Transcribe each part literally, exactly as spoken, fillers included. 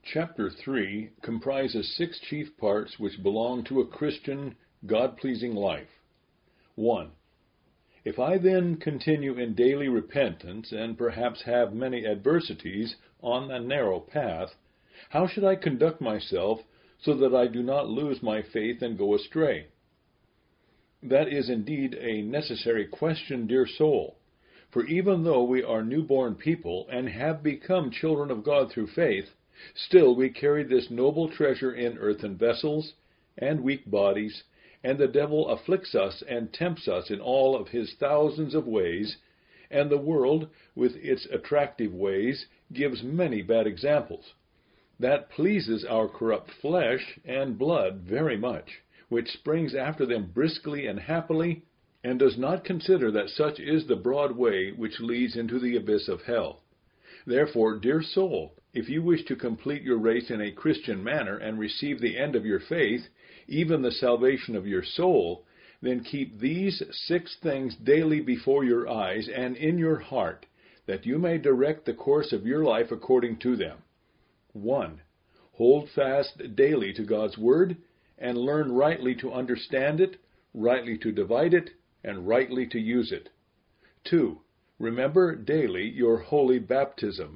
Chapter three comprises six chief parts which belong to a Christian, God-pleasing life. one. If I then continue in daily repentance, and perhaps have many adversities on a narrow path, how should I conduct myself so that I do not lose my faith and go astray? That is indeed a necessary question, dear soul. For even though we are newborn people and have become children of God through faith, still we carry this noble treasure in earthen vessels and weak bodies, and the devil afflicts us and tempts us in all of his thousands of ways, and the world, with its attractive ways, gives many bad examples. That pleases our corrupt flesh and blood very much, which springs after them briskly and happily, and does not consider that such is the broad way which leads into the abyss of hell. Therefore, dear soul, if you wish to complete your race in a Christian manner and receive the end of your faith, even the salvation of your soul, then keep these six things daily before your eyes and in your heart, that you may direct the course of your life according to them. one. Hold fast daily to God's Word, and learn rightly to understand it, rightly to divide it, and rightly to use it. two. Remember daily your holy baptism.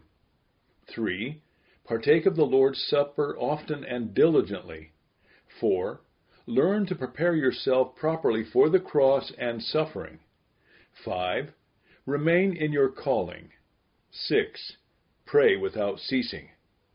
three. Partake of the Lord's Supper often and diligently. four. Learn to prepare yourself properly for the cross and suffering. five. Remain in your calling. six. Pray without ceasing.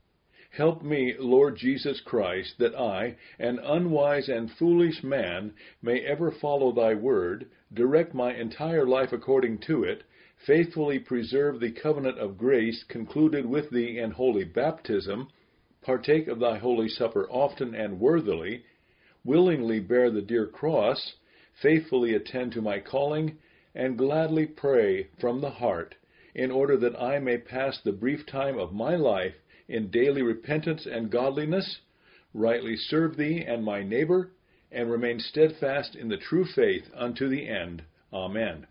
Help me, Lord Jesus Christ, that I, an unwise and foolish man, may ever follow thy word, direct my entire life according to it, faithfully preserve the covenant of grace concluded with thee in holy baptism, partake of thy holy supper often and worthily, willingly bear the dear cross, faithfully attend to my calling, and gladly pray from the heart, in order that I may pass the brief time of my life in daily repentance and godliness, rightly serve thee and my neighbor, and remain steadfast in the true faith unto the end. Amen.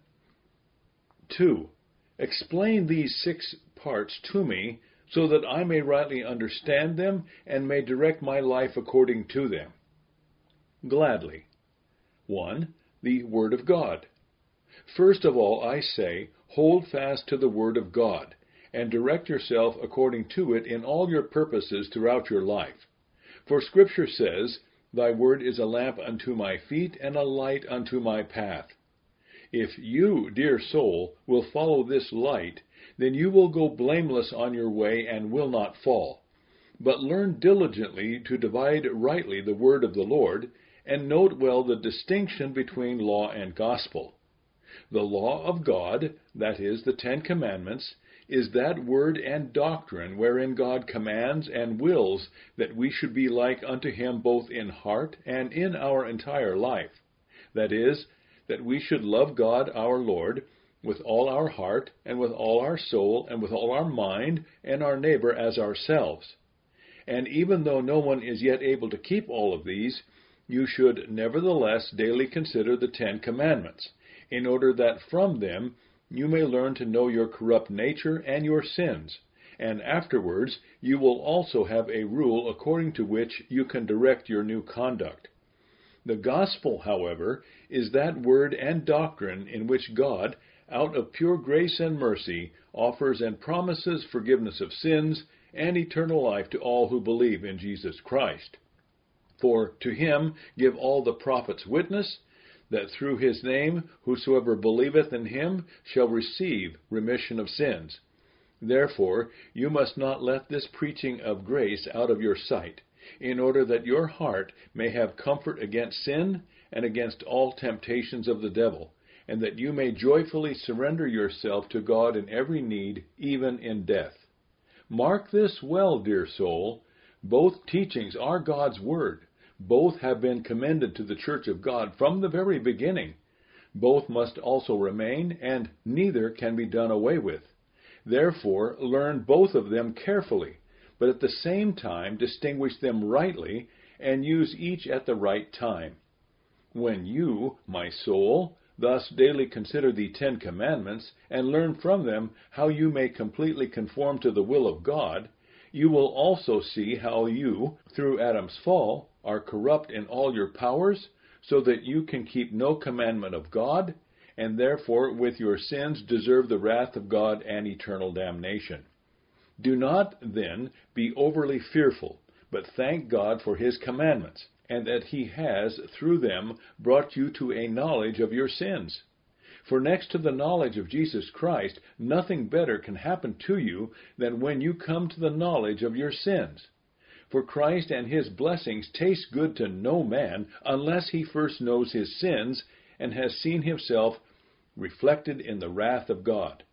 two. Explain these six parts to me, so that I may rightly understand them and may direct my life according to them. Gladly. one. The Word of God. First of all, I say, hold fast to the Word of God, and direct yourself according to it in all your purposes throughout your life. For Scripture says, Thy word is a lamp unto my feet and a light unto my path. If you, dear soul, will follow this light, then you will go blameless on your way and will not fall. But learn diligently to divide rightly the word of the Lord, and note well the distinction between law and gospel. The law of God, that is, the Ten Commandments, is that word and doctrine wherein God commands and wills that we should be like unto him both in heart and in our entire life. That is, that we should love God our Lord with all our heart and with all our soul and with all our mind, and our neighbor as ourselves. And even though no one is yet able to keep all of these, you should nevertheless daily consider the Ten Commandments, in order that from them you may learn to know your corrupt nature and your sins, and afterwards you will also have a rule according to which you can direct your new conduct. The gospel, however, is that word and doctrine in which God, out of pure grace and mercy, offers and promises forgiveness of sins and eternal life to all who believe in Jesus Christ. For to him give all the prophets witness, that through his name whosoever believeth in him shall receive remission of sins. Therefore you must not let this preaching of grace out of your sight, in order that your heart may have comfort against sin and against all temptations of the devil, and that you may joyfully surrender yourself to God in every need, even in death. Mark this well, dear soul. Both teachings are God's word. Both have been commended to the Church of God from the very beginning. Both must also remain, and neither can be done away with. Therefore, learn both of them carefully, but at the same time distinguish them rightly, and use each at the right time. When you, my soul, thus daily consider the Ten Commandments, and learn from them how you may completely conform to the will of God, you will also see how you, through Adam's fall, are corrupt in all your powers, so that you can keep no commandment of God, and therefore with your sins deserve the wrath of God and eternal damnation. Do not, then, be overly fearful, but thank God for His commandments, and that He has, through them, brought you to a knowledge of your sins. For next to the knowledge of Jesus Christ, nothing better can happen to you than when you come to the knowledge of your sins. For Christ and His blessings taste good to no man unless he first knows his sins and has seen himself reflected in the wrath of God.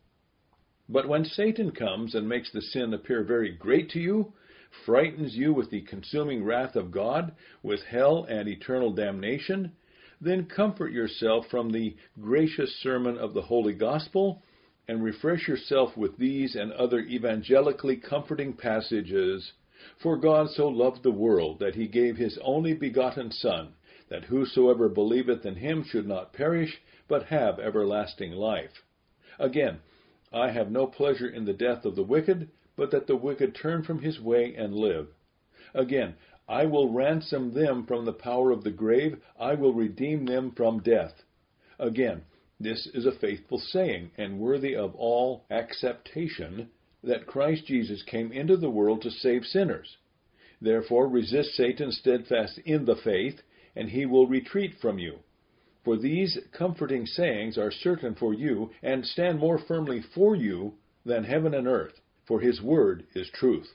But when Satan comes and makes the sin appear very great to you, frightens you with the consuming wrath of God, with hell and eternal damnation, then comfort yourself from the gracious sermon of the Holy Gospel, and refresh yourself with these and other evangelically comforting passages. For God so loved the world that He gave His only begotten Son, that whosoever believeth in Him should not perish, but have everlasting life. Again, I have no pleasure in the death of the wicked, but that the wicked turn from his way and live. Again, I will ransom them from the power of the grave, I will redeem them from death. Again, this is a faithful saying, and worthy of all acceptation, that Christ Jesus came into the world to save sinners. Therefore resist Satan steadfast in the faith, and he will retreat from you. For these comforting sayings are certain for you, and stand more firmly for you than heaven and earth, for His word is truth.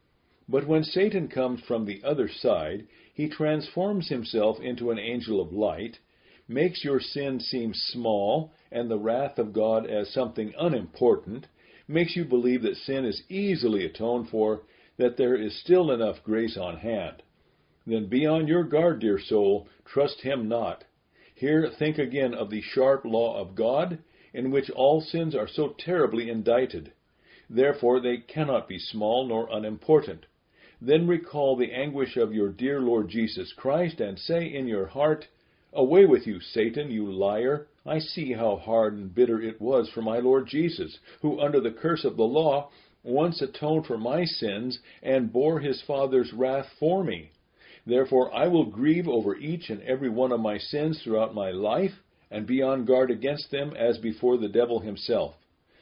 But when Satan comes from the other side, he transforms himself into an angel of light, makes your sin seem small, and the wrath of God as something unimportant, makes you believe that sin is easily atoned for, that there is still enough grace on hand. Then be on your guard, dear soul, trust him not. Here think again of the sharp law of God, in which all sins are so terribly indicted. Therefore they cannot be small nor unimportant. Then recall the anguish of your dear Lord Jesus Christ, and say in your heart, Away with you, Satan, you liar! I see how hard and bitter it was for my Lord Jesus, who under the curse of the law once atoned for my sins and bore His Father's wrath for me. Therefore I will grieve over each and every one of my sins throughout my life, and be on guard against them as before the devil himself.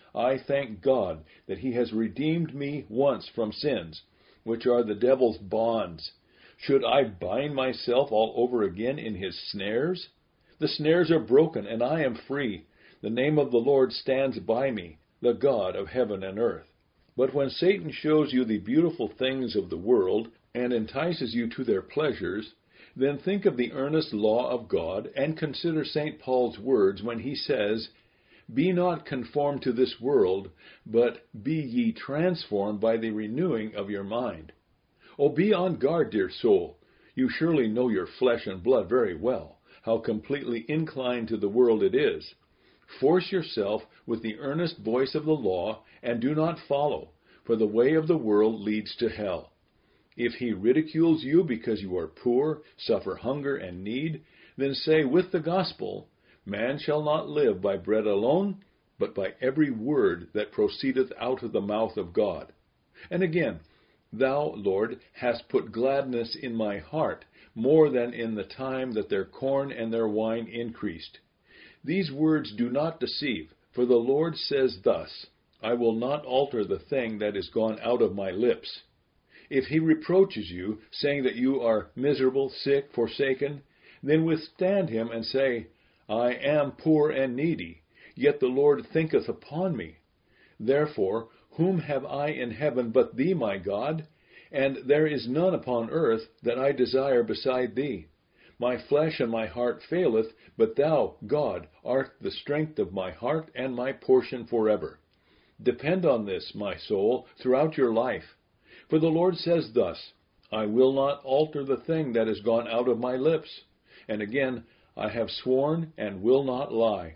I thank God that He has redeemed me once from sins, which are the devil's bonds. Should I bind myself all over again in his snares? The snares are broken, and I am free. The name of the Lord stands by me, the God of heaven and earth. But when Satan shows you the beautiful things of the world, and entices you to their pleasures, then think of the earnest law of God, and consider Saint Paul's words when he says, Be not conformed to this world, but be ye transformed by the renewing of your mind. Oh, be on guard, dear soul. You surely know your flesh and blood very well, how completely inclined to the world it is. Force yourself with the earnest voice of the law, and do not follow, for the way of the world leads to hell. If he ridicules you because you are poor, suffer hunger and need, then say with the gospel, Man shall not live by bread alone, but by every word that proceedeth out of the mouth of God. And again, Thou, Lord, hast put gladness in my heart, more than in the time that their corn and their wine increased. These words do not deceive, for the Lord says thus, I will not alter the thing that is gone out of my lips. If he reproaches you, saying that you are miserable, sick, forsaken, then withstand him and say, I am poor and needy, yet the Lord thinketh upon me. Therefore, whom have I in heaven but thee, my God? And there is none upon earth that I desire beside thee. My flesh and my heart faileth, but thou, God, art the strength of my heart and my portion forever. Depend on this, my soul, throughout your life. For the Lord says thus, I will not alter the thing that is gone out of my lips. And again, I have sworn and will not lie.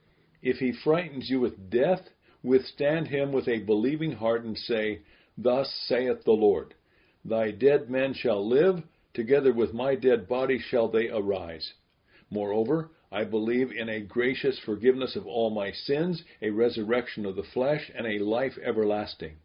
If he frightens you with death, withstand him with a believing heart and say, Thus saith the Lord, Thy dead men shall live, together with my dead body shall they arise. Moreover, I believe in a gracious forgiveness of all my sins, a resurrection of the flesh, and a life everlasting.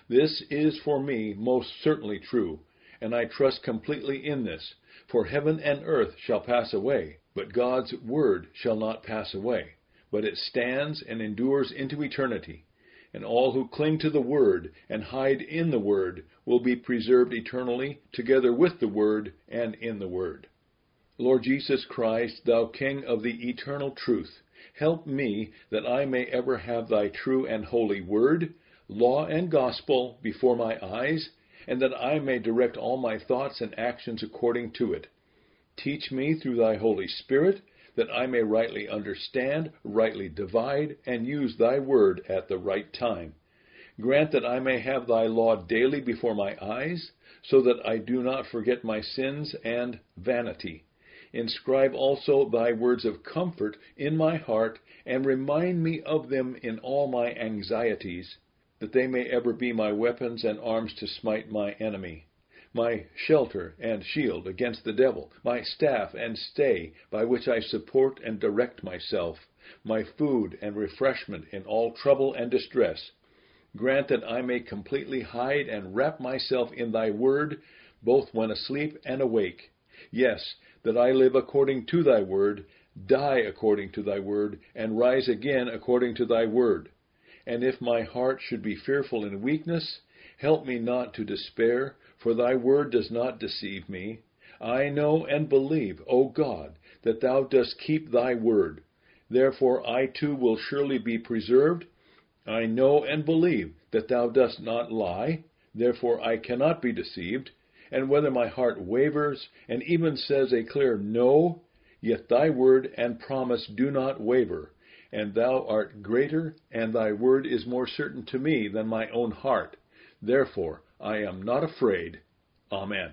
This is for me most certainly true, and I trust completely in this, for heaven and earth shall pass away, but God's word shall not pass away, but it stands and endures into eternity, and all who cling to the word and hide in the word will be preserved eternally, together with the word and in the word. Lord Jesus Christ, thou King of the eternal truth, help me that I may ever have thy true and holy word, law and gospel before my eyes, and that I may direct all my thoughts and actions according to it. Teach me through thy Holy Spirit that I may rightly understand, rightly divide, and use thy word at the right time. Grant that I may have thy law daily before my eyes, so that I do not forget my sins and vanity. Inscribe also thy words of comfort in my heart, and remind me of them in all my anxieties, that they may ever be my weapons and arms to smite my enemy, my shelter and shield against the devil, my staff and stay by which I support and direct myself, my food and refreshment in all trouble and distress. Grant that I may completely hide and wrap myself in thy word, both when asleep and awake. Yes, that I live according to thy word, die according to thy word, and rise again according to thy word. And if my heart should be fearful in weakness, help me not to despair, for thy word does not deceive me. I know and believe, O God, that thou dost keep thy word. Therefore I too will surely be preserved. I know and believe that thou dost not lie. Therefore I cannot be deceived. And whether my heart wavers, and even says a clear no, yet thy word and promise do not waver. And thou art greater, and thy word is more certain to me than my own heart. Therefore I am not afraid. Amen.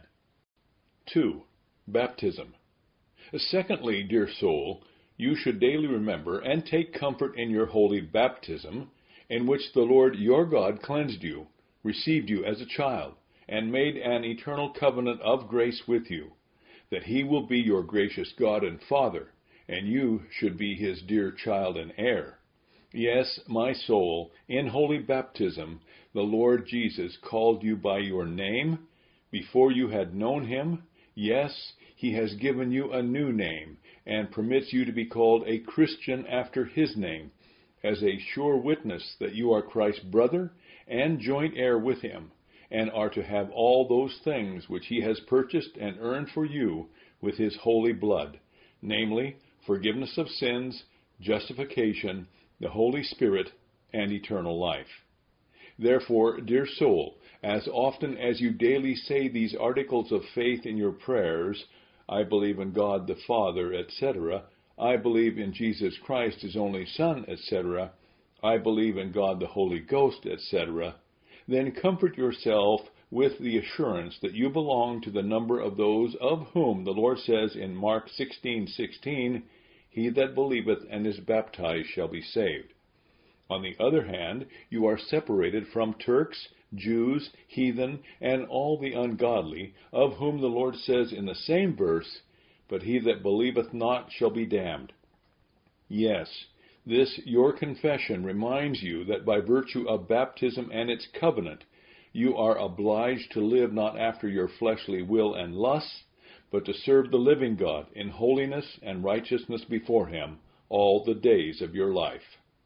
two. Baptism. Secondly, dear soul, you should daily remember and take comfort in your holy baptism, in which the Lord your God cleansed you, received you as a child, and made an eternal covenant of grace with you, that he will be your gracious God and Father, and you should be his dear child and heir. Yes, my soul, in holy baptism, the Lord Jesus called you by your name before you had known him. Yes, he has given you a new name and permits you to be called a Christian after his name, as a sure witness that you are Christ's brother and joint heir with him, and are to have all those things which he has purchased and earned for you with his holy blood, namely, forgiveness of sins, justification, the Holy Spirit, and eternal life. Therefore, dear soul, as often as you daily say these articles of faith in your prayers, I believe in God the Father, et cetera, I believe in Jesus Christ, his only Son, et cetera, I believe in God the Holy Ghost, et cetera, then comfort yourself with the assurance that you belong to the number of those of whom the Lord says in Mark sixteen sixteen, he that believeth and is baptized shall be saved. On the other hand, you are separated from Turks, Jews, heathen, and all the ungodly, of whom the Lord says in the same verse, but he that believeth not shall be damned. Yes, this your confession reminds you that by virtue of baptism and its covenant, you are obliged to live not after your fleshly will and lusts, but to serve the living God in holiness and righteousness before him all the days of your life.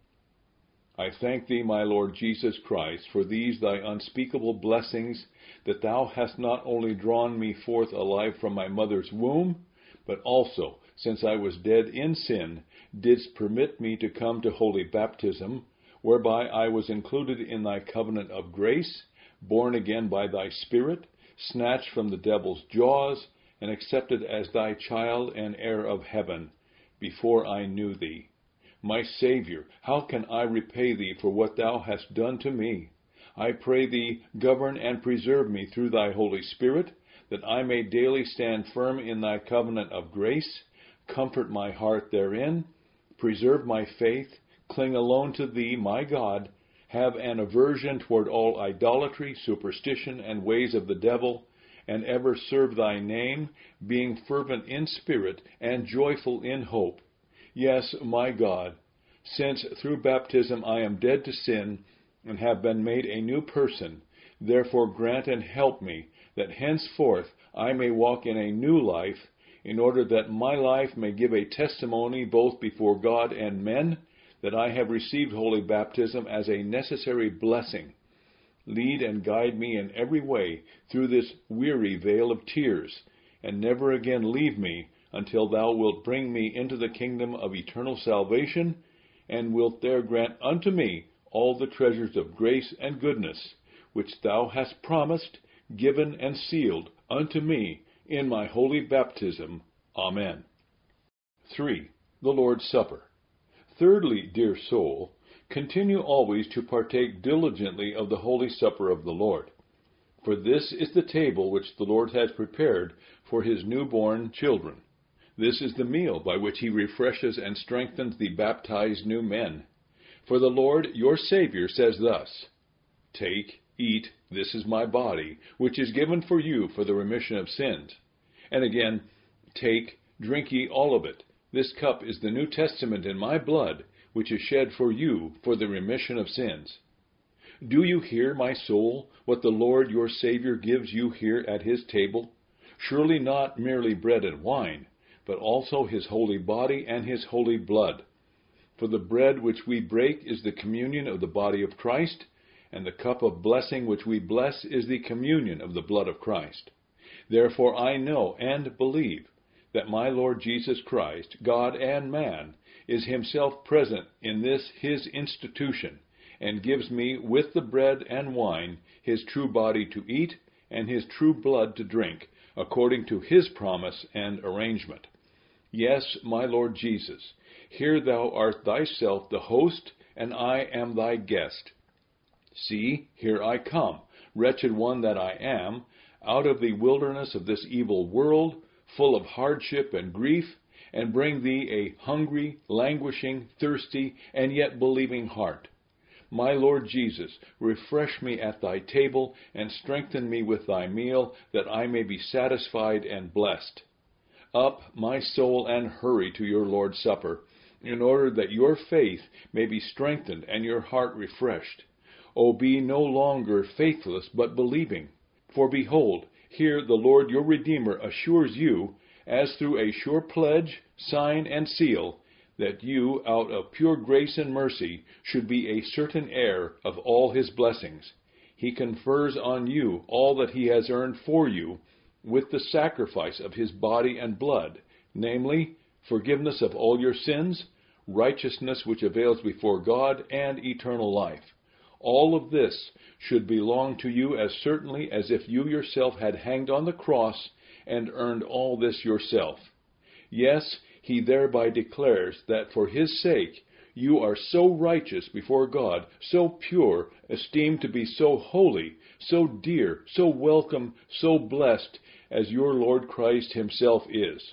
I thank thee, my Lord Jesus Christ, for these thy unspeakable blessings, that thou hast not only drawn me forth alive from my mother's womb, but also, since I was dead in sin, didst permit me to come to holy baptism, whereby I was included in thy covenant of grace, born again by thy Spirit, snatched from the devil's jaws, and accepted as thy child and heir of heaven, before I knew thee. My Savior, how can I repay thee for what thou hast done to me? I pray thee, govern and preserve me through thy Holy Spirit, that I may daily stand firm in thy covenant of grace, comfort my heart therein, preserve my faith, cling alone to thee, my God, have an aversion toward all idolatry, superstition, and ways of the devil, and ever serve thy name, being fervent in spirit and joyful in hope. Yes, my God, since through baptism I am dead to sin and have been made a new person, Therefore grant and help me, that henceforth I may walk in a new life, in order that my life may give a testimony both before God and men, that I have received holy baptism as a necessary blessing. Lead and guide me in every way through this weary vale of tears, and never again leave me until thou wilt bring me into the kingdom of eternal salvation, and wilt there grant unto me all the treasures of grace and goodness, which thou hast promised, given, and sealed unto me in my holy baptism. Amen. three. The Lord's Supper. Thirdly, dear soul, continue always to partake diligently of the Holy Supper of the Lord. For this is the table which the Lord has prepared for his newborn children. This is the meal by which he refreshes and strengthens the baptized new men. For the Lord your Savior says thus, Take, eat, this is my body, which is given for you for the remission of sins. And again, Take, drink ye all of it. This cup is the New Testament in my blood, which is shed for you for the remission of sins. Do you hear, my soul, what the Lord your Savior gives you here at his table? Surely not merely bread and wine, but also his holy body and his holy blood. For the bread which we break is the communion of the body of Christ, and the cup of blessing which we bless is the communion of the blood of Christ. Therefore I know and believe that my Lord Jesus Christ, God and man, is himself present in this his institution, and gives me with the bread and wine his true body to eat, and his true blood to drink, according to his promise and arrangement. Yes, my Lord Jesus, here thou art thyself the host, and I am thy guest. See, here I come, wretched one that I am, out of the wilderness of this evil world, full of hardship and grief, and bring thee a hungry, languishing, thirsty, and yet believing heart. My Lord Jesus, refresh me at thy table, and strengthen me with thy meal, that I may be satisfied and blessed. Up, my soul, and hurry to your Lord's Supper, in order that your faith may be strengthened and your heart refreshed. O be no longer faithless, but believing. For behold, here the Lord your Redeemer assures you, as through a sure pledge, sign, and seal, that you, out of pure grace and mercy, should be a certain heir of all his blessings. He confers on you all that he has earned for you, with the sacrifice of his body and blood, namely, forgiveness of all your sins, righteousness which avails before God, and eternal life. All of this should belong to you as certainly as if you yourself had hanged on the cross and earned all this yourself. Yes, he thereby declares that for his sake you are so righteous before God, so pure, esteemed to be so holy, so dear, so welcome, so blessed, as your Lord Christ himself is.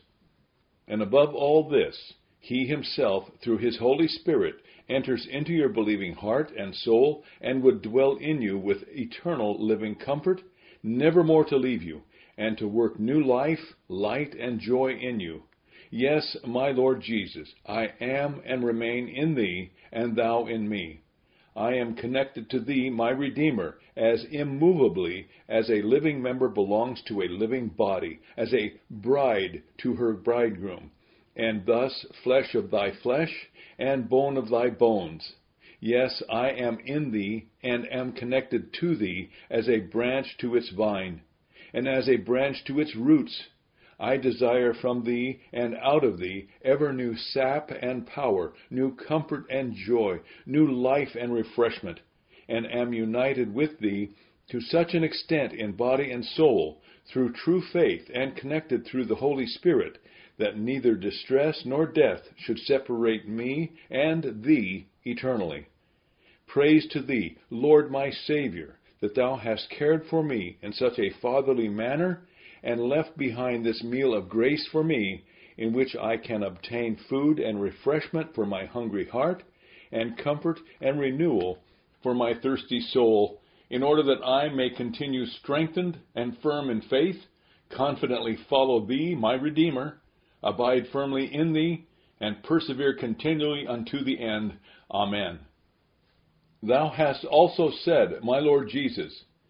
And above all this, he himself, through his Holy Spirit, enters into your believing heart and soul, and would dwell in you with eternal living comfort, never more to leave you, and to work new life, light, and joy in you. Yes, my Lord Jesus, I am and remain in thee, and thou in me. I am connected to thee, my Redeemer, as immovably as a living member belongs to a living body, as a bride to her bridegroom, and thus flesh of thy flesh, and bone of thy bones. Yes, I am in thee, and am connected to thee, as a branch to its vine, and as a branch to its roots. I desire from thee and out of thee ever new sap and power, new comfort and joy, new life and refreshment, and am united with thee to such an extent in body and soul, through true faith and connected through the Holy Spirit, that neither distress nor death should separate me and thee eternally. Praise to thee, Lord my Savior, that thou hast cared for me in such a fatherly manner, and left behind this meal of grace for me, in which I can obtain food and refreshment for my hungry heart, and comfort and renewal for my thirsty soul, in order that I may continue strengthened and firm in faith, confidently follow thee, my Redeemer, abide firmly in thee, and persevere continually unto the end. Amen. Thou hast also said, my Lord Jesus,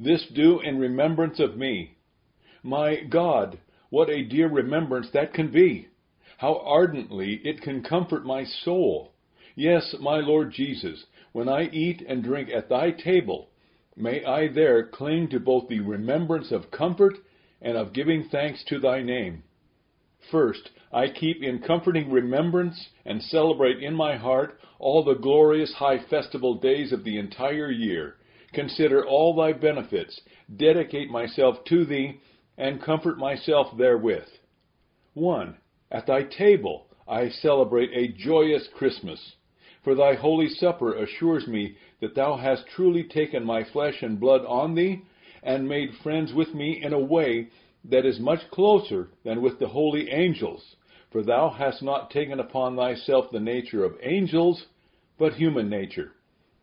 This do in remembrance of me. My God, what a dear remembrance that can be! How ardently it can comfort my soul! Yes, my Lord Jesus, when I eat and drink at thy table, may I there cling to both the remembrance of comfort and of giving thanks to thy name. First, I keep in comforting remembrance and celebrate in my heart all the glorious high festival days of the entire year. Consider all thy benefits, dedicate myself to thee, and comfort myself therewith. One, at thy table I celebrate a joyous Christmas, for thy holy supper assures me that thou hast truly taken my flesh and blood on thee, and made friends with me in a way that is much closer than with the holy angels, for thou hast not taken upon thyself the nature of angels, but human nature.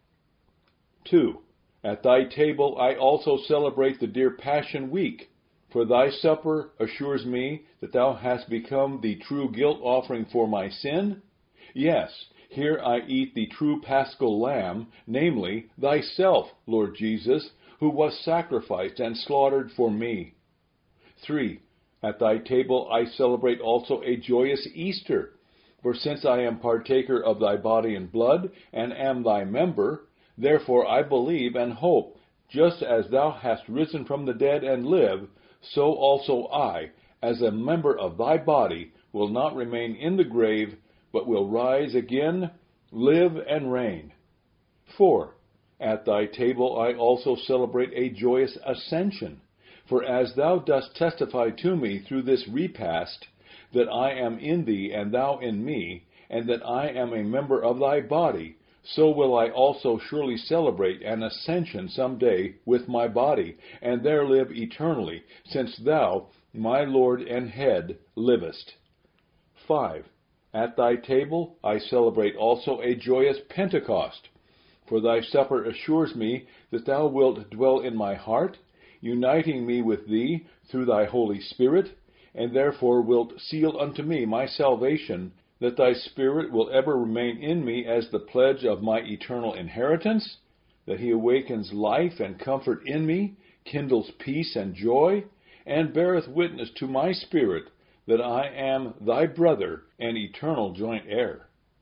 Two, at thy table I also celebrate the dear Passion Week, for thy supper assures me that thou hast become the true guilt offering for my sin. Yes, here I eat the true paschal lamb, namely, thyself, Lord Jesus, who was sacrificed and slaughtered for me. Three, at thy table I celebrate also a joyous Easter, for since I am partaker of thy body and blood, and am thy member, therefore I believe and hope, just as thou hast risen from the dead and live, so also I, as a member of thy body, will not remain in the grave, but will rise again, live and reign. Four, at thy table I also celebrate a joyous Ascension, for as thou dost testify to me through this repast, that I am in thee and thou in me, and that I am a member of thy body, so will I also surely celebrate an ascension some day with my body, and there live eternally, since thou, my Lord and Head, livest. Five, at thy table I celebrate also a joyous Pentecost, for thy supper assures me that thou wilt dwell in my heart, uniting me with thee through thy Holy Spirit, and therefore wilt seal unto me my salvation, that thy Spirit will ever remain in me as the pledge of my eternal inheritance, that he awakens life and comfort in me, kindles peace and joy, and beareth witness to my spirit that I am thy brother and eternal joint heir.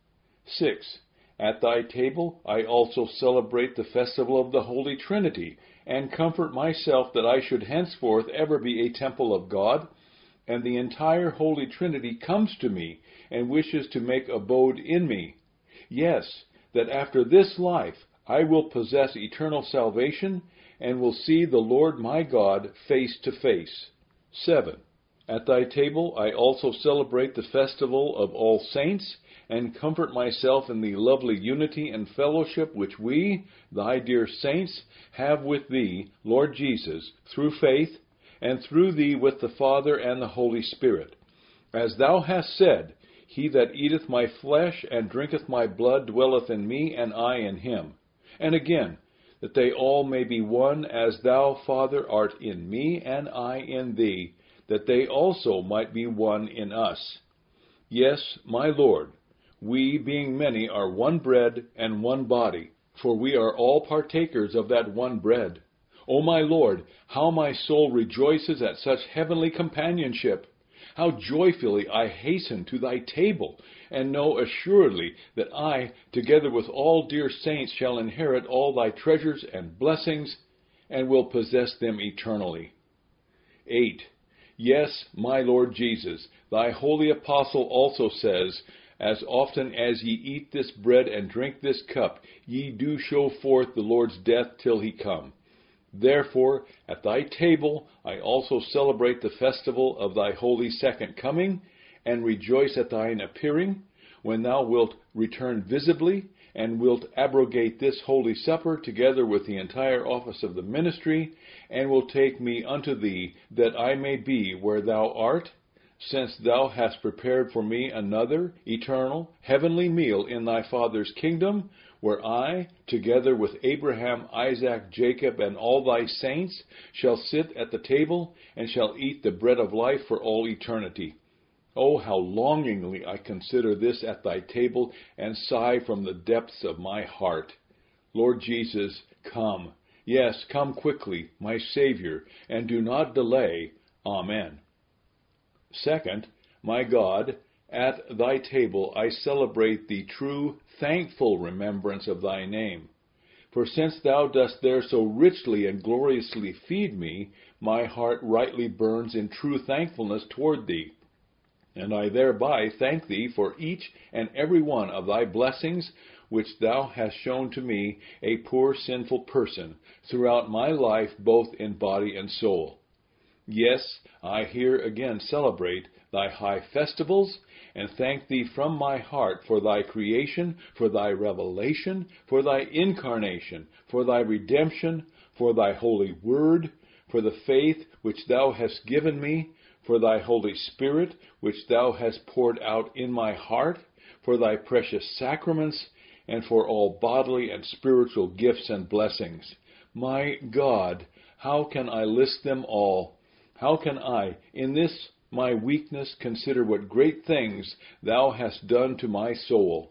Six, at thy table I also celebrate the festival of the Holy Trinity, and comfort myself that I should henceforth ever be a temple of God, and the entire Holy Trinity comes to me and wishes to make abode in me. Yes, that after this life I will possess eternal salvation, and will see the Lord my God face to face. Seven, at thy table I also celebrate the festival of all saints, and comfort myself in the lovely unity and fellowship which we, thy dear saints, have with thee, Lord Jesus, through faith, and through thee with the Father and the Holy Spirit. As thou hast said, he that eateth my flesh and drinketh my blood dwelleth in me, and I in him. And again, that they all may be one, as thou, Father, art in me, and I in thee, that they also might be one in us. Yes, my Lord, we, being many, are one bread and one body, for we are all partakers of that one bread. O my Lord, how my soul rejoices at such heavenly companionship! How joyfully I hasten to thy table, and know assuredly that I, together with all dear saints, shall inherit all thy treasures and blessings, and will possess them eternally. Eight. Yes, my Lord Jesus, thy holy apostle also says, as often as ye eat this bread and drink this cup, ye do show forth the Lord's death till he come. Therefore, at thy table I also celebrate the festival of thy holy second coming, and rejoice at thine appearing, when thou wilt return visibly, and wilt abrogate this holy supper together with the entire office of the ministry, and will take me unto thee, that I may be where thou art, since thou hast prepared for me another, eternal, heavenly meal in thy Father's kingdom, where I, together with Abraham, Isaac, Jacob, and all thy saints, shall sit at the table, and shall eat the bread of life for all eternity. Oh, how longingly I consider this at thy table, and sigh from the depths of my heart. Lord Jesus, come, Yes, come quickly, my Savior, and do not delay. Amen. Second, my God, at thy table I celebrate the true, thankful remembrance of thy name. For since thou dost there so richly and gloriously feed me, my heart rightly burns in true thankfulness toward thee. And I thereby thank thee for each and every one of thy blessings, which thou hast shown to me, a poor sinful person, throughout my life both in body and soul. Yes, I here again celebrate thy high festivals, and thank thee from my heart for thy creation, for thy revelation, for thy incarnation, for thy redemption, for thy holy word, for the faith which thou hast given me, for thy Holy Spirit which thou hast poured out in my heart, for thy precious sacraments, and for all bodily and spiritual gifts and blessings. My God, how can I list them all? How can I, in this my weakness, consider what great things thou hast done to my soul?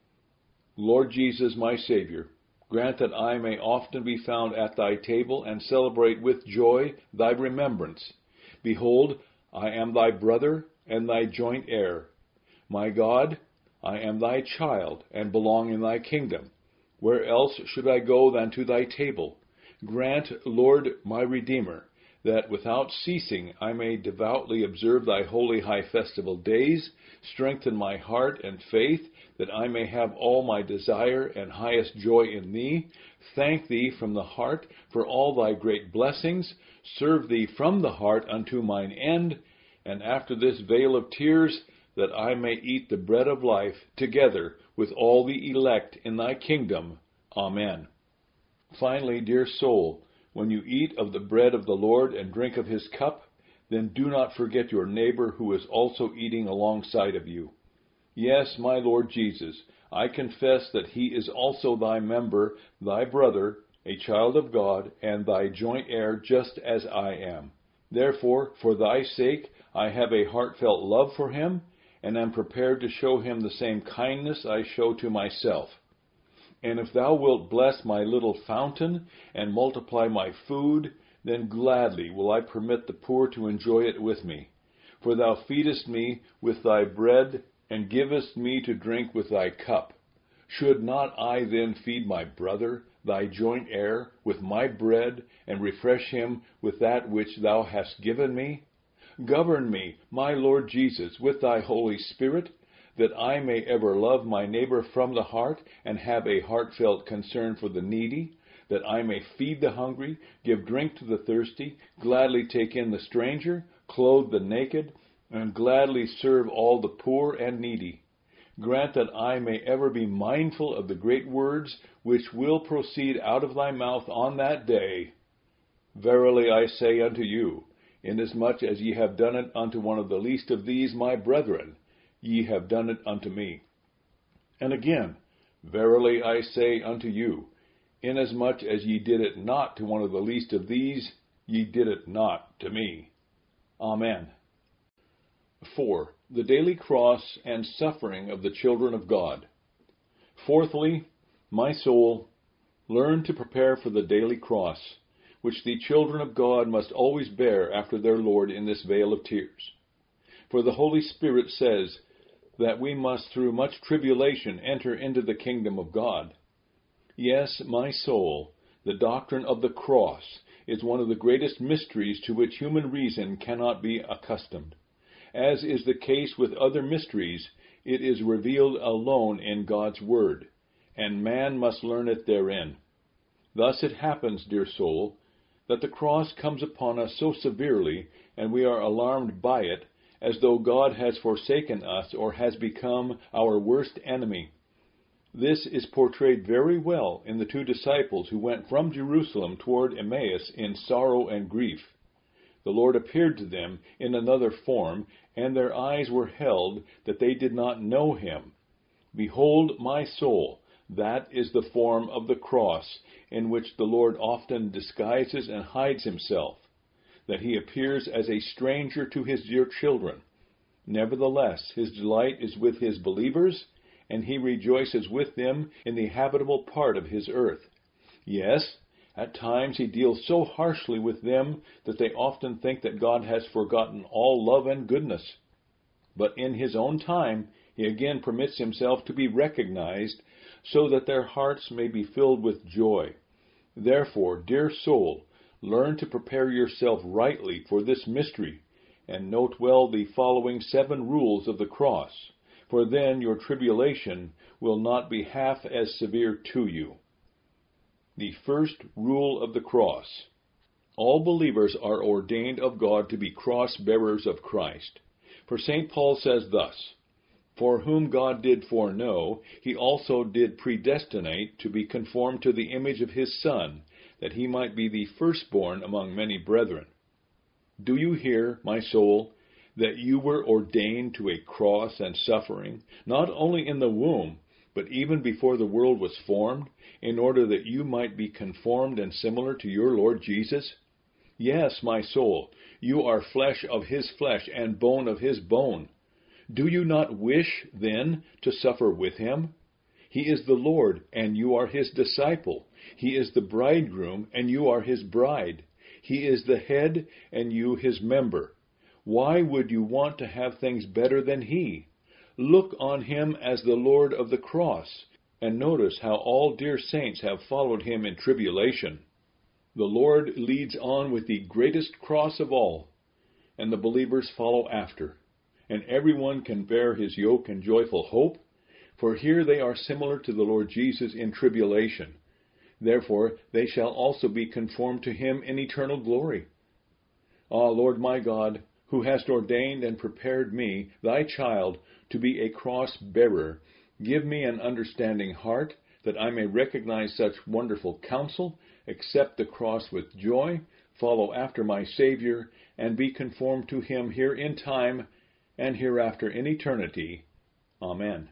Lord Jesus, my Savior, grant that I may often be found at thy table and celebrate with joy thy remembrance. Behold, I am thy brother and thy joint heir. My God, I am thy child and belong in thy kingdom. Where else should I go than to thy table? Grant, Lord, my Redeemer, that without ceasing I may devoutly observe thy holy high festival days, strengthen my heart and faith, that I may have all my desire and highest joy in thee, thank thee from the heart for all thy great blessings, serve thee from the heart unto mine end, and after this vale of tears, that I may eat the bread of life together with all the elect in thy kingdom. Amen. Finally, dear soul, when you eat of the bread of the Lord and drink of his cup, then do not forget your neighbor who is also eating alongside of you. Yes, my Lord Jesus, I confess that he is also thy member, thy brother, a child of God, and thy joint heir just as I am. Therefore, for thy sake, I have a heartfelt love for him, and am prepared to show him the same kindness I show to myself. And if thou wilt bless my little fountain and multiply my food, then gladly will I permit the poor to enjoy it with me. For thou feedest me with thy bread and givest me to drink with thy cup. Should not I then feed my brother, thy joint heir, with my bread, and refresh him with that which thou hast given me? Govern me, my Lord Jesus, with thy Holy Spirit, that I may ever love my neighbor from the heart and have a heartfelt concern for the needy, that I may feed the hungry, give drink to the thirsty, gladly take in the stranger, clothe the naked, and gladly serve all the poor and needy. Grant that I may ever be mindful of the great words which will proceed out of thy mouth on that day. Verily I say unto you, inasmuch as ye have done it unto one of the least of these my brethren, ye have done it unto me. And again, verily I say unto you, inasmuch as ye did it not to one of the least of these, ye did it not to me. Amen. Four. The daily cross and suffering of the children of God. Fourthly, my soul, learn to prepare for the daily cross, which the children of God must always bear after their Lord in this vale of tears. For the Holy Spirit says that we must through much tribulation enter into the kingdom of God. Yes, my soul, the doctrine of the cross is one of the greatest mysteries to which human reason cannot be accustomed. As is the case with other mysteries, it is revealed alone in God's Word, and man must learn it therein. Thus it happens, dear soul, that the cross comes upon us so severely, and we are alarmed by it, as though God has forsaken us or has become our worst enemy. This is portrayed very well in the two disciples who went from Jerusalem toward Emmaus in sorrow and grief. The Lord appeared to them in another form, and their eyes were held that they did not know him. Behold, my soul, that is the form of the cross, in which the Lord often disguises and hides himself, that he appears as a stranger to his dear children. Nevertheless, his delight is with his believers, and he rejoices with them in the habitable part of his earth. Yes, At times he deals so harshly with them that they often think that God has forgotten all love and goodness. But in his own time, he again permits himself to be recognized so that their hearts may be filled with joy. Therefore, dear soul, learn to prepare yourself rightly for this mystery, and note well the following seven rules of the cross, for then your tribulation will not be half as severe to you. The first rule of the cross. All believers are ordained of God to be cross-bearers of Christ. For Saint Paul says thus, "For whom God did foreknow, he also did predestinate to be conformed to the image of his Son, that he might be the firstborn among many brethren." Do you hear, my soul, that you were ordained to a cross and suffering, not only in the womb, but even before the world was formed, in order that you might be conformed and similar to your Lord Jesus? Yes, my soul, you are flesh of his flesh and bone of his bone. Do you not wish, then, to suffer with him? He is the Lord, and you are his disciple. He is the bridegroom, and you are his bride. He is the head, and you his member. Why would you want to have things better than he? Look on him as the Lord of the cross, and notice how all dear saints have followed him in tribulation. The Lord leads on with the greatest cross of all, and the believers follow after. And everyone can bear his yoke in joyful hope, for here they are similar to the Lord Jesus in tribulation. Therefore they shall also be conformed to him in eternal glory. Ah, Lord my God, who hast ordained and prepared me, thy child, to be a cross-bearer, give me an understanding heart, that I may recognize such wonderful counsel, accept the cross with joy, follow after my Savior, and be conformed to him here in time, and hereafter in eternity. Amen.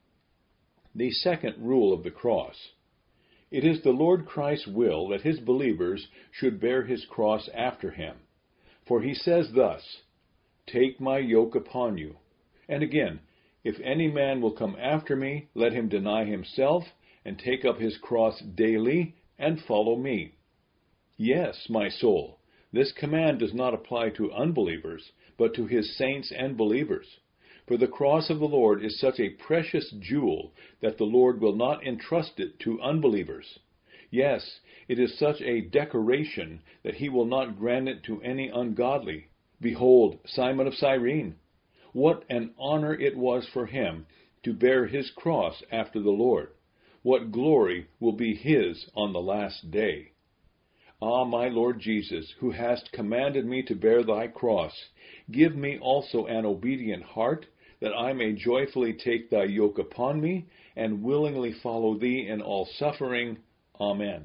The second rule of the cross. It is the Lord Christ's will that his believers should bear his cross after him. For he says thus, "Take my yoke upon you." And again, "If any man will come after me, let him deny himself, and take up his cross daily, and follow me." Yes, my soul, this command does not apply to unbelievers, but to his saints and believers. For the cross of the Lord is such a precious jewel that the Lord will not entrust it to unbelievers. Yes, it is such a decoration that he will not grant it to any ungodly. Behold, Simon of Cyrene! What an honor it was for him to bear his cross after the Lord. What glory will be his on the last day. Ah, my Lord Jesus, who hast commanded me to bear thy cross, give me also an obedient heart, that I may joyfully take thy yoke upon me, and willingly follow thee in all suffering. Amen.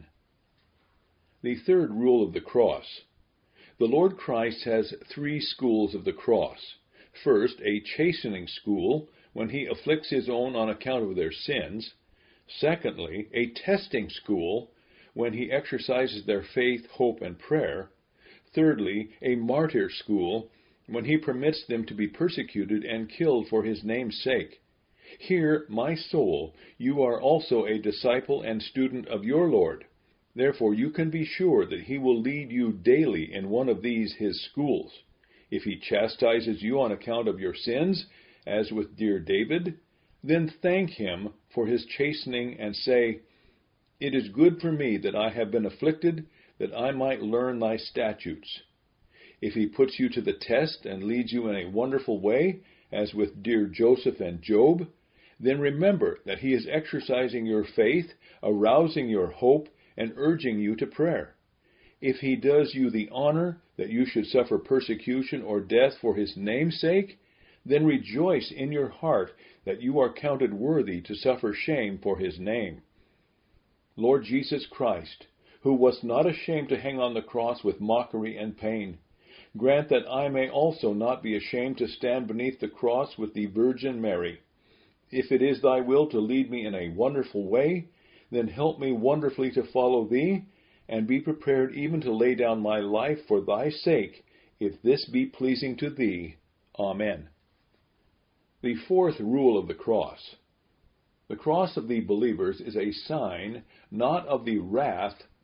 The third rule of the cross. The Lord Christ has three schools of the cross. First, a chastening school, when he afflicts his own on account of their sins. Secondly, a testing school, when he exercises their faith, hope, and prayer. Thirdly, a martyr school, when he permits them to be persecuted and killed for his name's sake. Here, my soul, you are also a disciple and student of your Lord. Therefore you can be sure that he will lead you daily in one of these his schools. If he chastises you on account of your sins, as with dear David, then thank him for his chastening and say, "It is good for me that I have been afflicted, that I might learn thy statutes." If he puts you to the test and leads you in a wonderful way, as with dear Joseph and Job, then remember that he is exercising your faith, arousing your hope, and urging you to prayer. If he does you the honor that you should suffer persecution or death for his name's sake, then rejoice in your heart that you are counted worthy to suffer shame for his name. Lord Jesus Christ, who wast not ashamed to hang on the cross with mockery and pain, grant that I may also not be ashamed to stand beneath the cross with the Virgin Mary. If it is thy will to lead me in a wonderful way, then help me wonderfully to follow thee, and be prepared even to lay down my life for thy sake, if this be pleasing to thee. Amen. The fourth rule of the cross. The cross of the believers is a sign not of the wrath,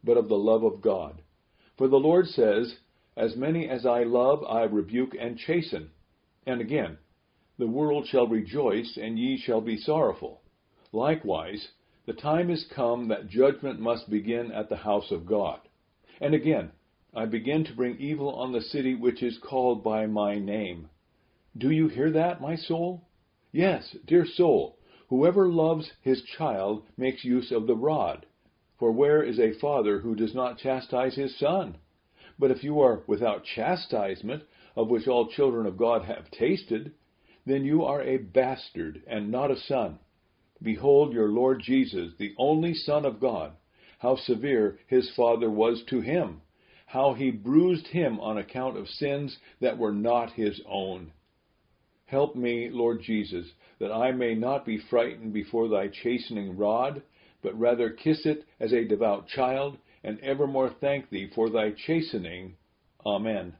but of the love of God. For the Lord says, As many as I love, I rebuke and chasten. And again, The world shall rejoice, and ye shall be sorrowful. Likewise, the time is come that judgment must begin at the house of God. And again, I begin to bring evil on the city which is called by my name. Do you hear that, my soul? Yes, dear soul, whoever loves his child makes use of the rod. For where is a father who does not chastise his son? But if you are without chastisement, of which all children of God have tasted, then you are a bastard and not a son. Behold your Lord Jesus, the only Son of God, how severe his Father was to him, how he bruised him on account of sins that were not his own. Help me, Lord Jesus, that I may not be frightened before thy chastening rod, but rather kiss it as a devout child, and evermore thank thee for thy chastening. Amen.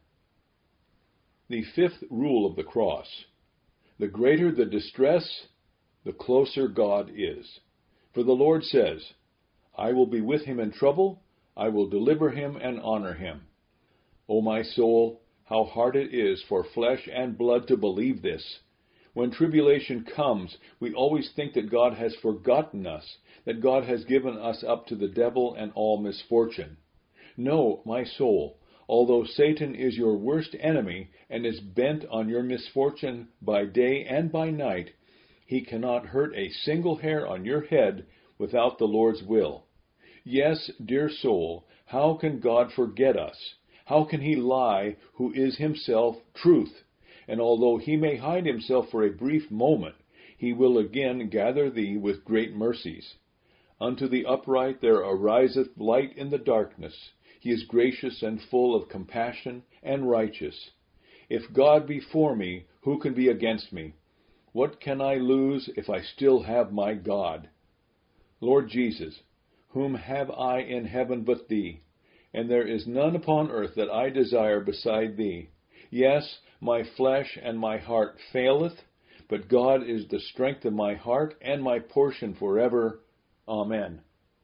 The fifth rule of the cross. The greater the distress, the closer God is. For the Lord says, I will be with him in trouble, I will deliver him and honor him. O my soul, how hard it is for flesh and blood to believe this. When tribulation comes, we always think that God has forgotten us, that God has given us up to the devil and all misfortune. No, my soul, although Satan is your worst enemy and is bent on your misfortune by day and by night, he cannot hurt a single hair on your head without the Lord's will. Yes, dear soul, how can God forget us? How can he lie who is himself truth? And although he may hide himself for a brief moment, he will again gather thee with great mercies. Unto the upright there ariseth light in the darkness. He is gracious and full of compassion and righteous. If God be for me, who can be against me? What can I lose if I still have my God? Lord Jesus, whom have I in heaven but thee? And there is none upon earth that I desire beside thee. Yes, my flesh and my heart faileth, but God is the strength of my heart and my portion forever. Amen.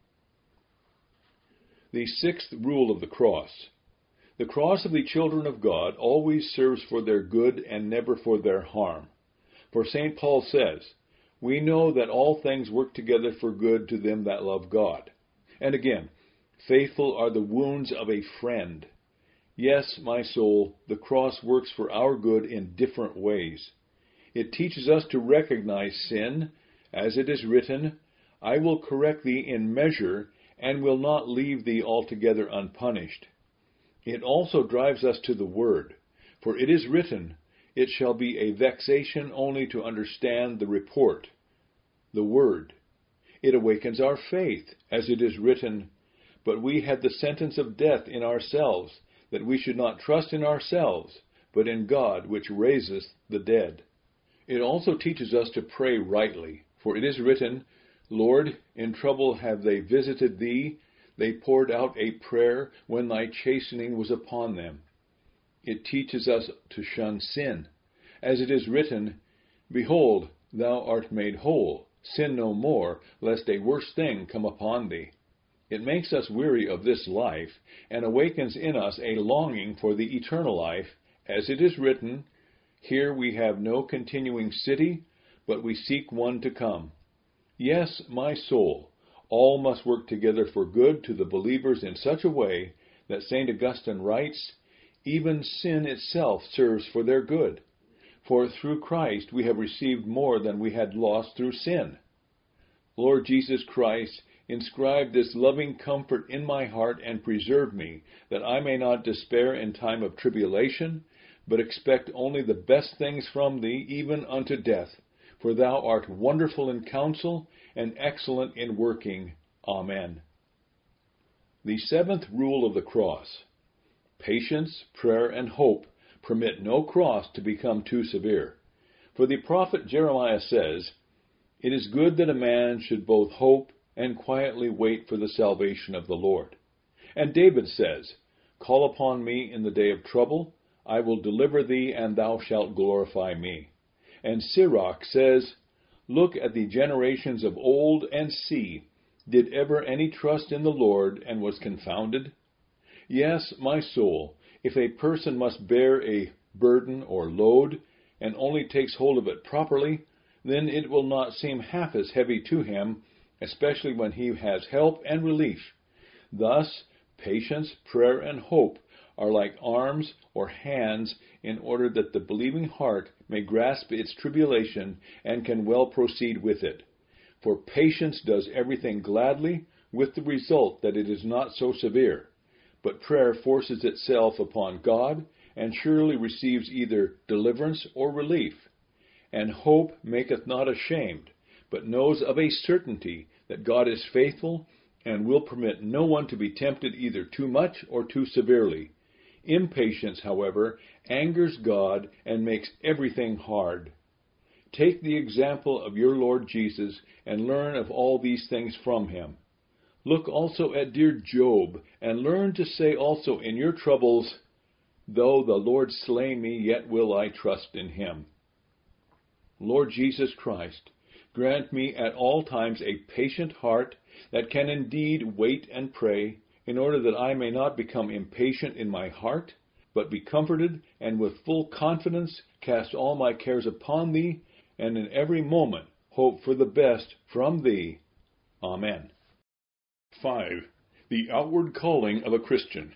The sixth rule of the cross. The cross of the children of God always serves for their good and never for their harm. For Saint Paul says, We know that all things work together for good to them that love God. And again, faithful are the wounds of a friend. Yes, my soul, the cross works for our good in different ways. It teaches us to recognize sin, as it is written, I will correct thee in measure, and will not leave thee altogether unpunished. It also drives us to the Word, for it is written, It shall be a vexation only to understand the report, the Word. It awakens our faith, as it is written, But we had the sentence of death in ourselves, that we should not trust in ourselves, but in God which raiseth the dead. It also teaches us to pray rightly, for it is written, Lord, in trouble have they visited thee, they poured out a prayer when thy chastening was upon them. It teaches us to shun sin, as it is written, Behold, thou art made whole, sin no more, lest a worse thing come upon thee. It makes us weary of this life, and awakens in us a longing for the eternal life, as it is written, Here we have no continuing city, but we seek one to come. Yes, my soul, all must work together for good to the believers in such a way that Saint Augustine writes, Even sin itself serves for their good. For through Christ we have received more than we had lost through sin. Lord Jesus Christ, inscribe this loving comfort in my heart and preserve me, that I may not despair in time of tribulation, but expect only the best things from thee, even unto death. For thou art wonderful in counsel and excellent in working. Amen. The seventh rule of the cross. Patience, prayer, and hope permit no cross to become too severe. For the prophet Jeremiah says, It is good that a man should both hope and quietly wait for the salvation of the Lord. And David says, Call upon me in the day of trouble, I will deliver thee, and thou shalt glorify me. And Sirach says, Look at the generations of old and see, Did ever any trust in the Lord, and was confounded? Yes, my soul, if a person must bear a burden or load, and only takes hold of it properly, then it will not seem half as heavy to him, especially when he has help and relief. Thus, patience, prayer, and hope are like arms or hands in order that the believing heart may grasp its tribulation and can well proceed with it. For patience does everything gladly, with the result that it is not so severe. But prayer forces itself upon God, and surely receives either deliverance or relief. And hope maketh not ashamed, but knows of a certainty that God is faithful, and will permit no one to be tempted either too much or too severely. Impatience, however, angers God and makes everything hard. Take the example of your Lord Jesus, and learn of all these things from him. Look also at dear Job, and learn to say also in your troubles, Though the Lord slay me, yet will I trust in him. Lord Jesus Christ, grant me at all times a patient heart that can indeed wait and pray, in order that I may not become impatient in my heart, but be comforted, and with full confidence cast all my cares upon thee, and in every moment hope for the best from thee. Amen. five. The outward calling of a Christian.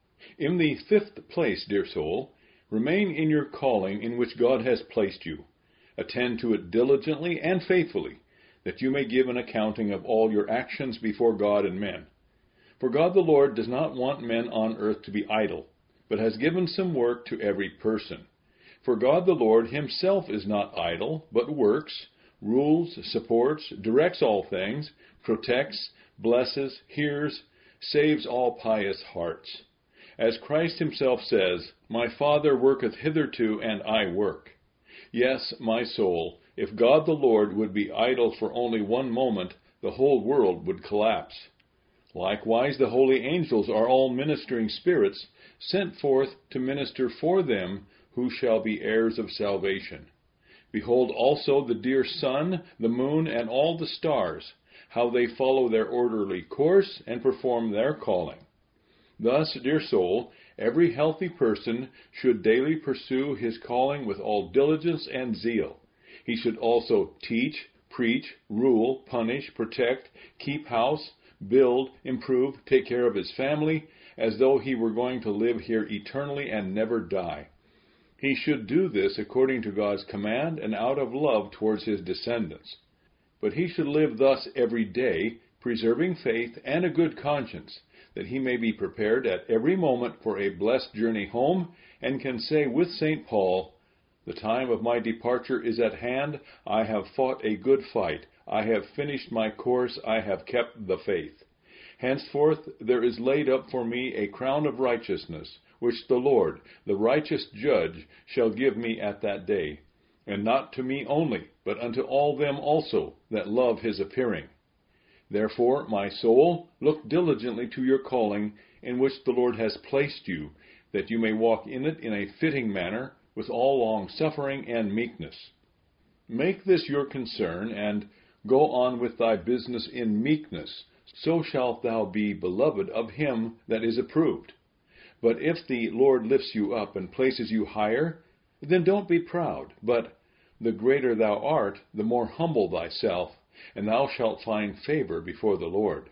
In the fifth place, dear soul, remain in your calling in which God has placed you. Attend to it diligently and faithfully, that you may give an accounting of all your actions before God and men. For God the Lord does not want men on earth to be idle, but has given some work to every person. For God the Lord himself is not idle, but works, rules, supports, directs all things, protects, blesses, hears, saves all pious hearts. As Christ himself says, My Father worketh hitherto, and I work. Yes, my soul, if God the Lord would be idle for only one moment, the whole world would collapse. Likewise, the holy angels are all ministering spirits, sent forth to minister for them who shall be heirs of salvation. Behold also the dear sun, the moon, and all the stars, how they follow their orderly course and perform their calling. Thus, dear soul, every healthy person should daily pursue his calling with all diligence and zeal. He should also teach, preach, rule, punish, protect, keep house, build, improve, take care of his family, as though he were going to live here eternally and never die. He should do this according to God's command and out of love towards his descendants. But he should live thus every day, preserving faith and a good conscience, that he may be prepared at every moment for a blessed journey home, and can say with Saint Paul, The time of my departure is at hand. I have fought a good fight. I have finished my course. I have kept the faith. Henceforth there is laid up for me a crown of righteousness, which the Lord, the righteous judge, shall give me at that day, and not to me only, but unto all them also that love his appearing. Therefore, my soul, look diligently to your calling, in which the Lord has placed you, that you may walk in it in a fitting manner, with all long-suffering and meekness. Make this your concern, and go on with thy business in meekness, so shalt thou be beloved of him that is approved. But if the Lord lifts you up and places you higher, then don't be proud, but the greater thou art, the more humble thyself, and thou shalt find favor before the Lord.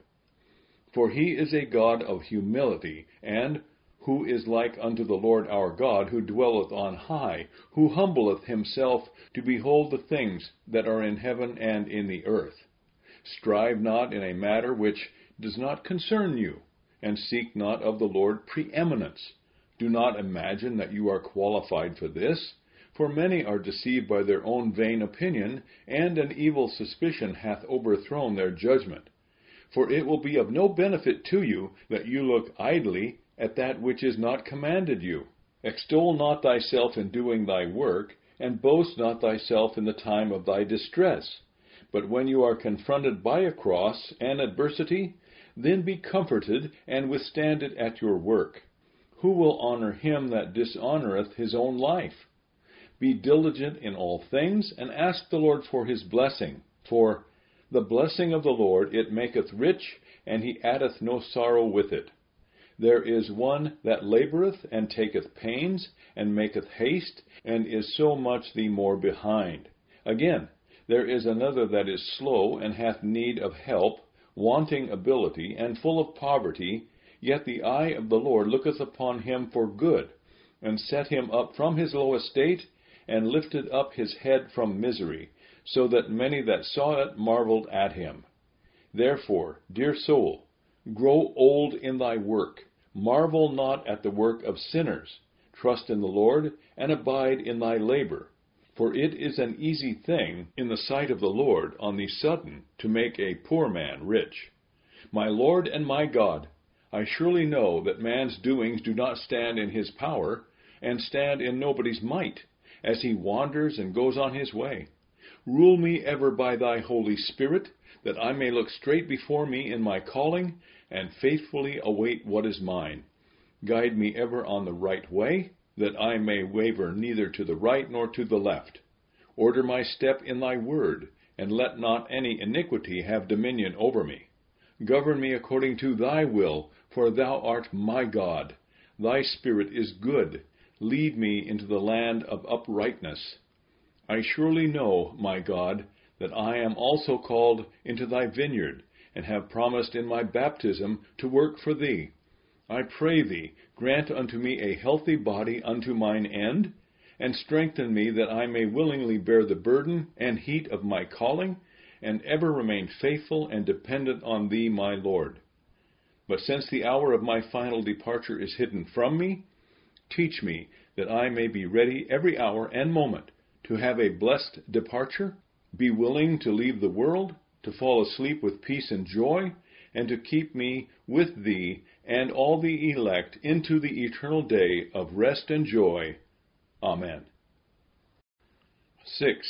For he is a God of humility, and who is like unto the Lord our God, who dwelleth on high, who humbleth himself to behold the things that are in heaven and in the earth. Strive not in a matter which does not concern you, and seek not of the Lord preeminence. Do not imagine that you are qualified for this, for many are deceived by their own vain opinion, and an evil suspicion hath overthrown their judgment. For it will be of no benefit to you that you look idly at that which is not commanded you. Extol not thyself in doing thy work, and boast not thyself in the time of thy distress. But when you are confronted by a cross and adversity, then be comforted, and withstand it at your work. Who will honor him that dishonoureth his own life? Be diligent in all things, and ask the Lord for his blessing. For the blessing of the Lord, it maketh rich, and he addeth no sorrow with it. There is one that laboureth, and taketh pains, and maketh haste, and is so much the more behind. Again, there is another that is slow, and hath need of help, wanting ability, and full of poverty, yet the eye of the Lord looketh upon him for good, and set him up from his low estate, and lifted up his head from misery, so that many that saw it marveled at him. Therefore, dear soul, grow old in thy work. Marvel not at the work of sinners. Trust in the Lord, and abide in thy labor. For it is an easy thing in the sight of the Lord on the sudden to make a poor man rich. My Lord and my God, I surely know that man's doings do not stand in his power, and stand in nobody's might, as he wanders and goes on his way. Rule me ever by thy Holy Spirit, that I may look straight before me in my calling, and faithfully await what is mine. Guide me ever on the right way, that I may waver neither to the right nor to the left. Order my step in thy word, and let not any iniquity have dominion over me. Govern me according to thy will, for thou art my God. Thy spirit is good. Lead me into the land of uprightness. I surely know, my God, that I am also called into thy vineyard, and have promised in my baptism to work for thee. I pray thee, grant unto me a healthy body unto mine end, and strengthen me that I may willingly bear the burden and heat of my calling, and ever remain faithful and dependent on thee, my Lord. But since the hour of my final departure is hidden from me, teach me that I may be ready every hour and moment to have a blessed departure, be willing to leave the world, to fall asleep with peace and joy, and to keep me with thee and all the elect into the eternal day of rest and joy. Amen. six.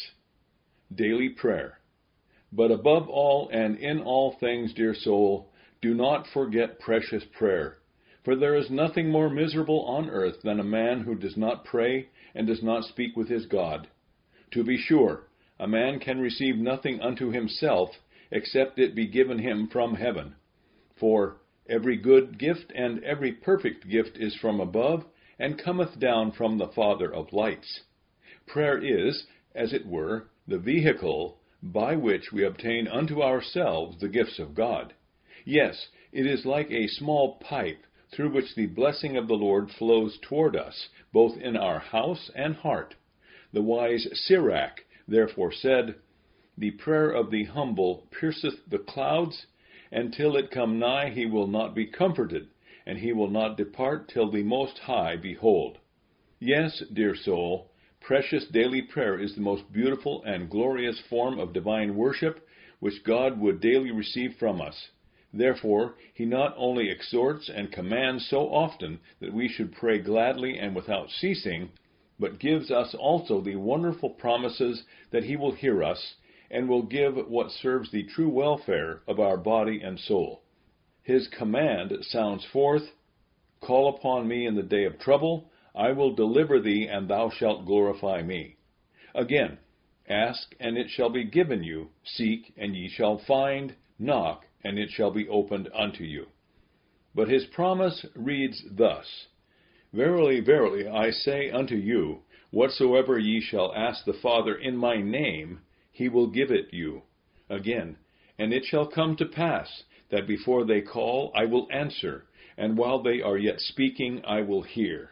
Daily Prayer. But above all and in all things, dear soul, do not forget precious prayer. For there is nothing more miserable on earth than a man who does not pray and does not speak with his God. To be sure, a man can receive nothing unto himself, except it be given him from heaven. For every good gift and every perfect gift is from above, and cometh down from the Father of lights. Prayer is, as it were, the vehicle by which we obtain unto ourselves the gifts of God. Yes, it is like a small pipe through which the blessing of the Lord flows toward us, both in our house and heart. The wise Sirach therefore said, The prayer of the humble pierceth the clouds, and till it come nigh he will not be comforted, and he will not depart till the Most High behold. Yes, dear soul, precious daily prayer is the most beautiful and glorious form of divine worship which God would daily receive from us. Therefore, he not only exhorts and commands so often that we should pray gladly and without ceasing, but gives us also the wonderful promises that he will hear us, and will give what serves the true welfare of our body and soul. His command sounds forth, Call upon me in the day of trouble, I will deliver thee, and thou shalt glorify me. Again, Ask, and it shall be given you, seek, and ye shall find, knock, and it shall be opened unto you. But his promise reads thus, Verily, verily, I say unto you, whatsoever ye shall ask the Father in my name, he will give it you. Again, and it shall come to pass, that before they call, I will answer, and while they are yet speaking, I will hear.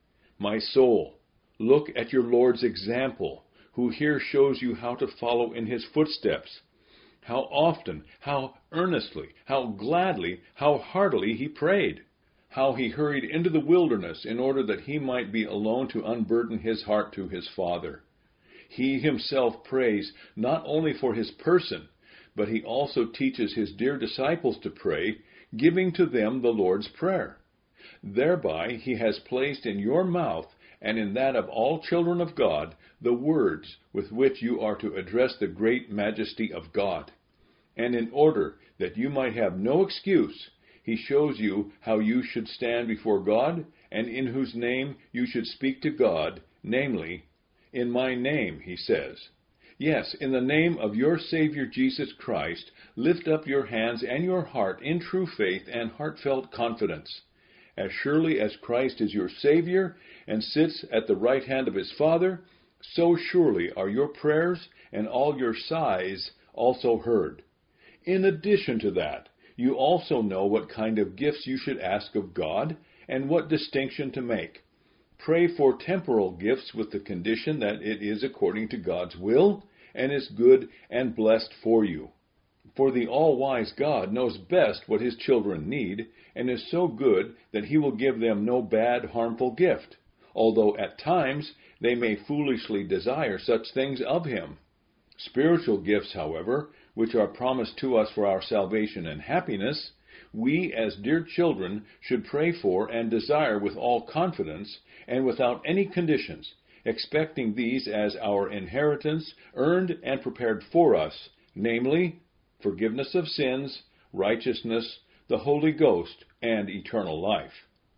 My soul, look at your Lord's example, who here shows you how to follow in his footsteps. How often, how earnestly, how gladly, how heartily he prayed. How he hurried into the wilderness in order that he might be alone to unburden his heart to his Father. He himself prays not only for his person, but he also teaches his dear disciples to pray, giving to them the Lord's Prayer. Thereby he has placed in your mouth and in that of all children of God the words with which you are to address the great majesty of God. And in order that you might have no excuse, he shows you how you should stand before God, and in whose name you should speak to God, namely, In my name, he says. Yes, in the name of your Savior Jesus Christ, lift up your hands and your heart in true faith and heartfelt confidence. As surely as Christ is your Savior and sits at the right hand of his Father, so surely are your prayers and all your sighs also heard. In addition to that, you also know what kind of gifts you should ask of God and what distinction to make. Pray for temporal gifts with the condition that it is according to God's will and is good and blessed for you. For the all-wise God knows best what his children need and is so good that he will give them no bad, harmful gift, although at times they may foolishly desire such things of him. Spiritual gifts, however, which are promised to us for our salvation and happiness, we as dear children should pray for and desire with all confidence and without any conditions, expecting these as our inheritance earned and prepared for us, namely, forgiveness of sins, righteousness, the Holy Ghost, and eternal life.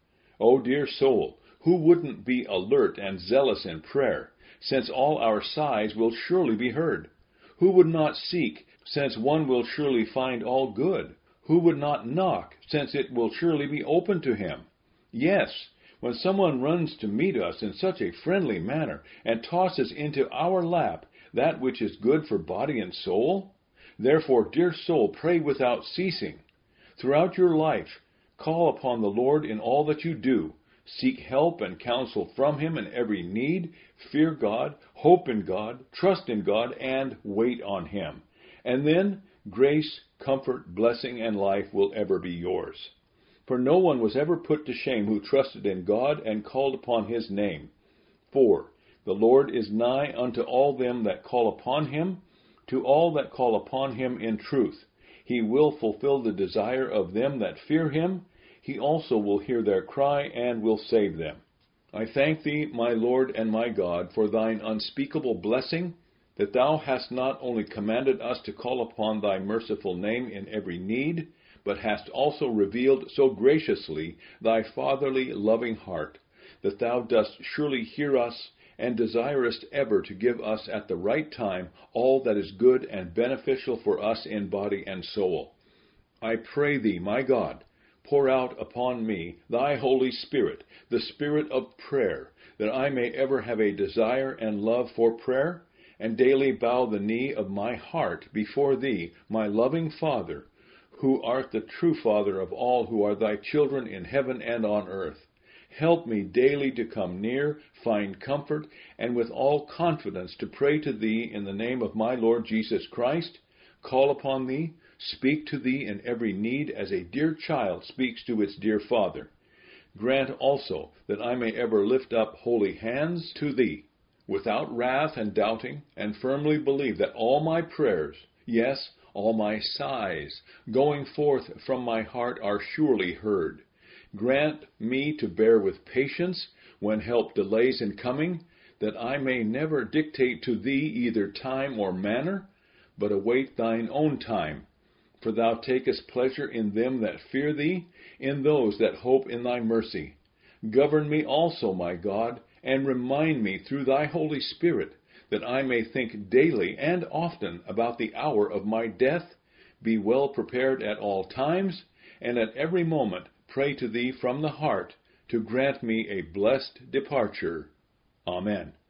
O dear soul, who wouldn't be alert and zealous in prayer, since all our sighs will surely be heard? Who would not seek, since one will surely find all good? Who would not knock, since it will surely be open to him? Yes, when someone runs to meet us in such a friendly manner and tosses into our lap that which is good for body and soul? Therefore, dear soul, pray without ceasing. Throughout your life, call upon the Lord in all that you do. Seek help and counsel from him in every need. Fear God, hope in God, trust in God, and wait on him. And then grace, comfort, blessing, and life will ever be yours. For no one was ever put to shame who trusted in God and called upon his name. For the Lord is nigh unto all them that call upon him, to all that call upon him in truth. He will fulfill the desire of them that fear him. He also will hear their cry and will save them. I thank thee, my Lord and my God, for thine unspeakable blessing, that thou hast not only commanded us to call upon thy merciful name in every need, but hast also revealed so graciously thy fatherly loving heart, that thou dost surely hear us and desirest ever to give us at the right time all that is good and beneficial for us in body and soul. I pray thee, my God, pour out upon me thy Holy Spirit, the Spirit of prayer, that I may ever have a desire and love for prayer, and daily bow the knee of my heart before thee, my loving Father, who art the true Father of all who are thy children in heaven and on earth. Help me daily to come near, find comfort, and with all confidence to pray to thee in the name of my Lord Jesus Christ, call upon thee, speak to thee in every need as a dear child speaks to its dear father. Grant also that I may ever lift up holy hands to thee, without wrath and doubting, and firmly believe that all my prayers, yes, all my sighs, going forth from my heart are surely heard. Grant me to bear with patience when help delays in coming, that I may never dictate to thee either time or manner, but await thine own time. For thou takest pleasure in them that fear thee, in those that hope in thy mercy. Govern me also, my God, and remind me through thy Holy Spirit, that I may think daily and often about the hour of my death, be well prepared at all times, and at every moment pray to thee from the heart to grant me a blessed departure. Amen.